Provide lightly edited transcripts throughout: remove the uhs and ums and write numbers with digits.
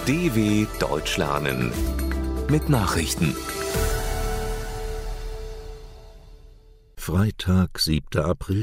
DW Deutsch lernen mit Nachrichten. Freitag, 7. April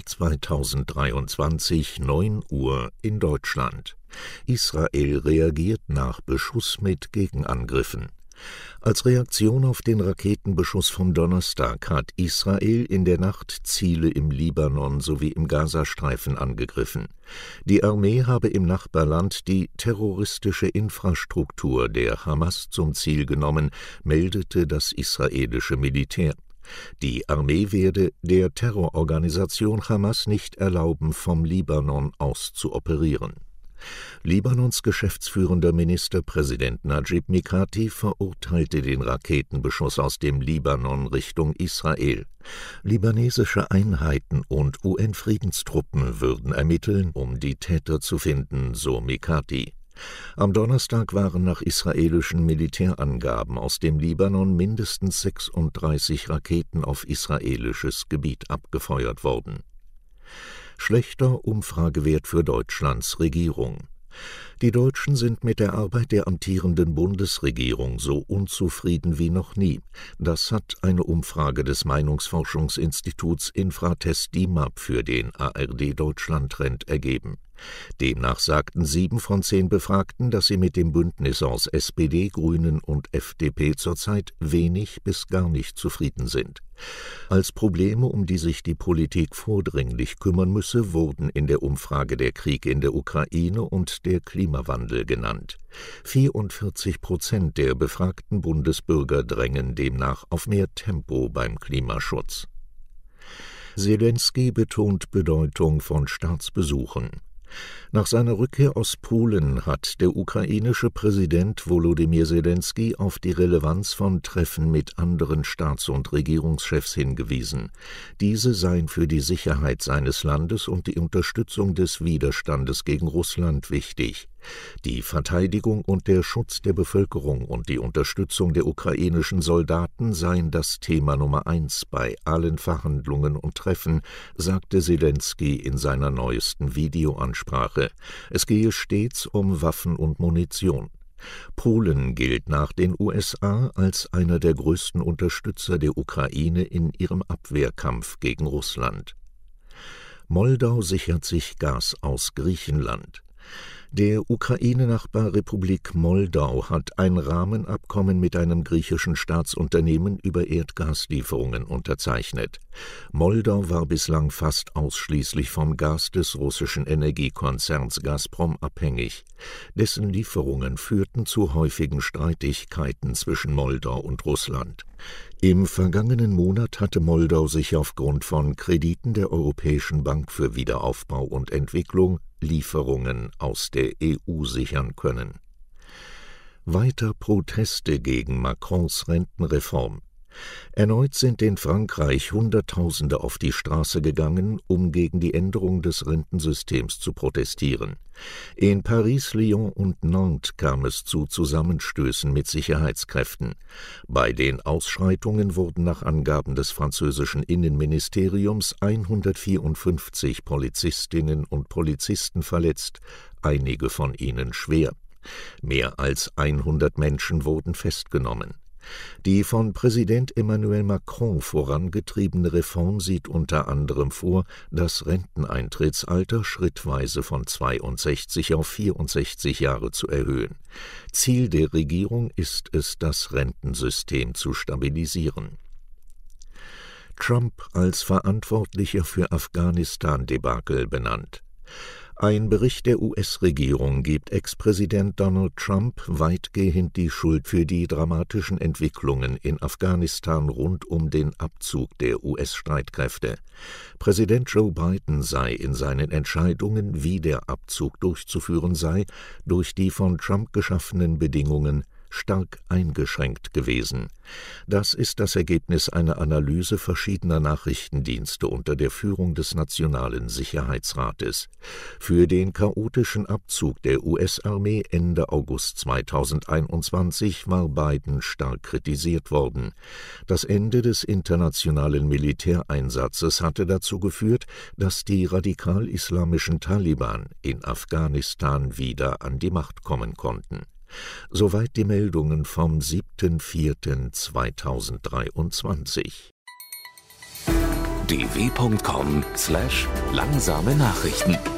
2023, 9 Uhr in Deutschland. Israel reagiert nach Beschuss mit Gegenangriffen. Als Reaktion auf den Raketenbeschuss vom Donnerstag hat Israel in der Nacht Ziele im Libanon sowie im Gazastreifen angegriffen. Die Armee habe im Nachbarland die terroristische Infrastruktur der Hamas zum Ziel genommen, meldete das israelische Militär. Die Armee werde der Terrororganisation Hamas nicht erlauben, vom Libanon aus zu operieren. Libanons geschäftsführender Ministerpräsident Najib Mikati verurteilte den Raketenbeschuss aus dem Libanon Richtung Israel. Libanesische Einheiten und UN-Friedenstruppen würden ermitteln, um die Täter zu finden, so Mikati. Am Donnerstag waren nach israelischen Militärangaben aus dem Libanon mindestens 36 Raketen auf israelisches Gebiet abgefeuert worden. Schlechter Umfragewert für Deutschlands Regierung. Die Deutschen sind mit der Arbeit der amtierenden Bundesregierung so unzufrieden wie noch nie. Das hat eine Umfrage des Meinungsforschungsinstituts Infratest DIMAP für den ARD-Deutschland-Trend ergeben. Demnach sagten 7 von 10 Befragten, dass sie mit dem Bündnis aus SPD, Grünen und FDP zurzeit wenig bis gar nicht zufrieden sind. Als Probleme, um die sich die Politik vordringlich kümmern müsse, wurden in der Umfrage der Krieg in der Ukraine und der Klimawandel genannt. 44% der befragten Bundesbürger drängen demnach auf mehr Tempo beim Klimaschutz. Selenskyj betont Bedeutung von Staatsbesuchen. Nach seiner Rückkehr aus Polen hat der ukrainische Präsident Volodymyr Selenskyj auf die Relevanz von Treffen mit anderen Staats- und Regierungschefs hingewiesen. Diese seien für die Sicherheit seines Landes und die Unterstützung des Widerstandes gegen Russland wichtig. Die Verteidigung und der Schutz der Bevölkerung und die Unterstützung der ukrainischen Soldaten seien das Thema Nummer 1 bei allen Verhandlungen und Treffen, sagte Selenskyj in seiner neuesten Videoansprache. Es gehe stets um Waffen und Munition. Polen gilt nach den USA als einer der größten Unterstützer der Ukraine in ihrem Abwehrkampf gegen Russland. Moldau sichert sich Gas aus Griechenland. Der Ukraine-Nachbarrepublik Moldau hat ein Rahmenabkommen mit einem griechischen Staatsunternehmen über Erdgaslieferungen unterzeichnet. Moldau war bislang fast ausschließlich vom Gas des russischen Energiekonzerns Gazprom abhängig. Dessen Lieferungen führten zu häufigen Streitigkeiten zwischen Moldau und Russland. Im vergangenen Monat hatte Moldau sich aufgrund von Krediten der Europäischen Bank für Wiederaufbau und Entwicklung Lieferungen aus der EU sichern können. Weiter Proteste gegen Macrons Rentenreform. Erneut sind in Frankreich Hunderttausende auf die Straße gegangen, um gegen die Änderung des Rentensystems zu protestieren. In Paris, Lyon und Nantes kam es zu Zusammenstößen mit Sicherheitskräften. Bei den Ausschreitungen wurden nach Angaben des französischen Innenministeriums 154 Polizistinnen und Polizisten verletzt, einige von ihnen schwer. Mehr als 100 Menschen wurden festgenommen. Die von Präsident Emmanuel Macron vorangetriebene Reform sieht unter anderem vor, das Renteneintrittsalter schrittweise von 62 auf 64 Jahre zu erhöhen. Ziel der Regierung ist es, das Rentensystem zu stabilisieren. Trump als Verantwortlicher für Afghanistan-Debakel benannt. Ein Bericht der US-Regierung gibt Ex-Präsident Donald Trump weitgehend die Schuld für die dramatischen Entwicklungen in Afghanistan rund um den Abzug der US-Streitkräfte. Präsident Joe Biden sei in seinen Entscheidungen, wie der Abzug durchzuführen sei, durch die von Trump geschaffenen Bedingungen stark eingeschränkt gewesen. Das ist das Ergebnis einer Analyse verschiedener Nachrichtendienste unter der Führung des Nationalen Sicherheitsrates. Für den chaotischen Abzug der US-Armee Ende August 2021 war Biden stark kritisiert worden. Das Ende des internationalen Militäreinsatzes hatte dazu geführt, dass die radikal-islamischen Taliban in Afghanistan wieder an die Macht kommen konnten. Soweit die Meldungen vom 7.4.2023. dw.com/langsame Nachrichten